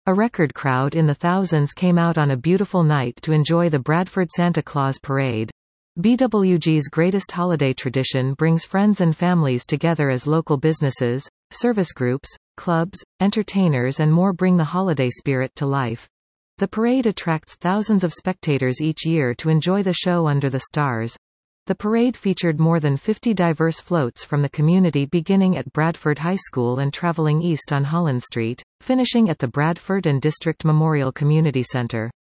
A record crowd in the thousands came out on a beautiful night to enjoy the Bradford Santa Claus Parade. BWG's greatest holiday tradition brings friends and families together as local businesses, service groups, clubs, entertainers and more bring the holiday spirit to life. The parade attracts thousands of spectators each year to enjoy the show under the stars. The parade featured more than 50 diverse floats from the community beginning at Bradford High School and traveling east on Holland Street, finishing at the Bradford and District Memorial Community Center.